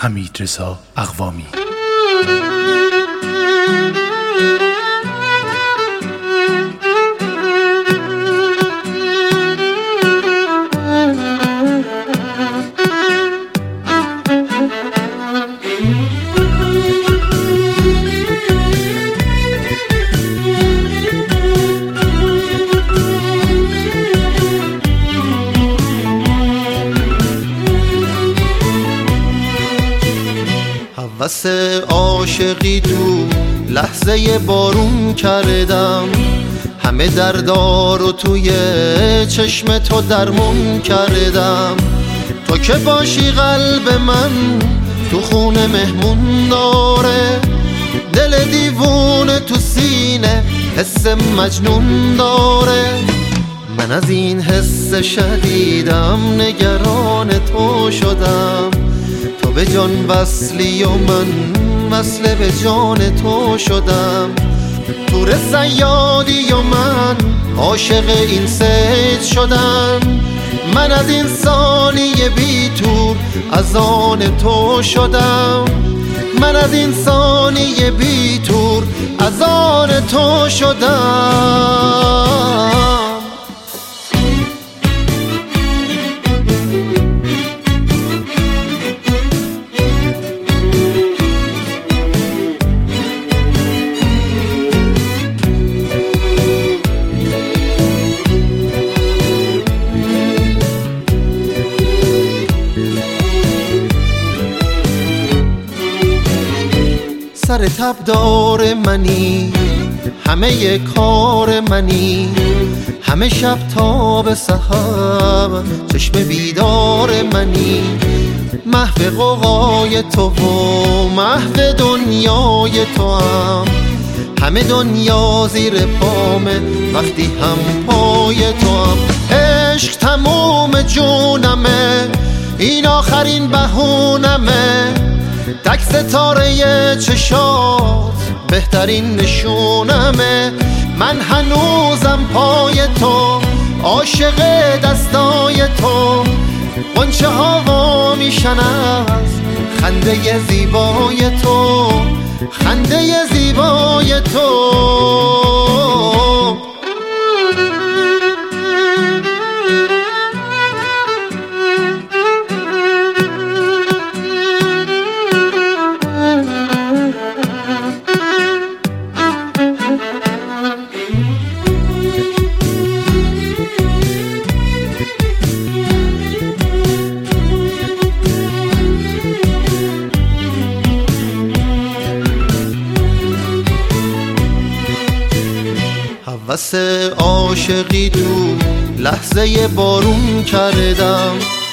حمیدرضا اقوامی. هوس عاشقی تو لحظه بارون کردم، همه دردار رو توی چشم تو درمون کردم. تو که باشی قلب من تو خونه مهمون داره، دل دیوونه تو سینه حس مجنون داره. من از این حس شدیدم نگران تو شدم، تو به جان وصلی و من وصل به جان تو شدم. تور صیادی و من عاشق این صید شدم. من از این ثانیه بی تور از آن تو شدم. من از این ثانیه بی تور از آن تو شدم. سر تبدار منی، همه کار منی، همه شب تا به سحر چشم بیدار منی. محو غوغای تو و محو دنیای تو هم، همه دنیا زیر پامه وقتی هم پای تو هم. عشق تموم جونمه، این آخرین بهونمه، تک ستاره چشات بهترین نشونمه. من هنوزم پای تو، عاشق دستای تو، غنچه ها میشن از خنده زیبای تو، خنده زیبای تو. هوس عاشقی تو لحظه بارون کردم،